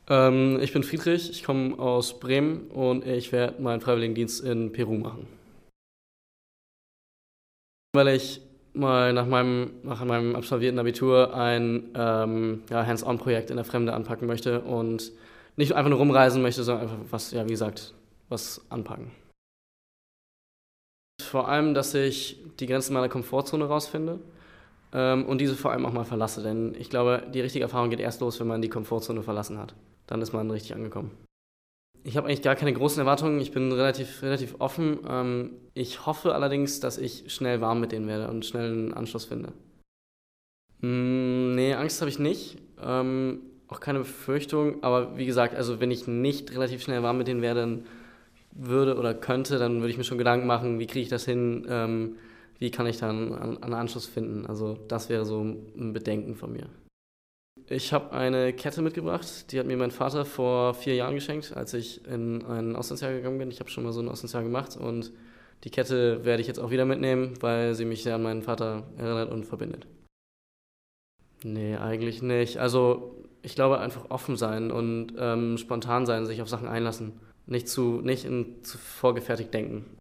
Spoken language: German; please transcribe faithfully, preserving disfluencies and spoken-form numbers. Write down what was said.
Ähm, ich bin Friedrich, ich komme aus Bremen und ich werde meinen Freiwilligendienst in Peru machen. Weil ich mal nach meinem, nach meinem absolvierten Abitur ein ähm, ja, Hands-on-Projekt in der Fremde anpacken möchte und nicht einfach nur rumreisen möchte, sondern einfach was, ja, wie gesagt, was anpacken. Vor allem, dass ich die Grenzen meiner Komfortzone rausfinde ähm, und diese vor allem auch mal verlasse, denn ich glaube, die richtige Erfahrung geht erst los, wenn man die Komfortzone verlassen hat. Dann ist man richtig angekommen. Ich habe eigentlich gar keine großen Erwartungen. Ich bin relativ, relativ offen. Ähm, ich hoffe allerdings, dass ich schnell warm mit denen werde und schnell einen Anschluss finde. Mm, nee, Angst habe ich nicht. Ähm, auch keine Befürchtung. Aber wie gesagt, also wenn ich nicht relativ schnell warm mit denen werden würde oder könnte, dann würde ich mir schon Gedanken machen, wie kriege ich das hin? Ähm, wie kann ich dann einen, einen Anschluss finden? Also das wäre so ein Bedenken von mir. Ich habe eine Kette mitgebracht, die hat mir mein Vater vor vier Jahren geschenkt, als ich in ein Auslandsjahr gegangen bin. Ich habe schon mal so ein Auslandsjahr gemacht und die Kette werde ich jetzt auch wieder mitnehmen, weil sie mich sehr an meinen Vater erinnert und verbindet. Nee, eigentlich nicht. Also ich glaube einfach offen sein und ähm, spontan sein, sich auf Sachen einlassen. Nicht zu, nicht in zu vorgefertigt denken.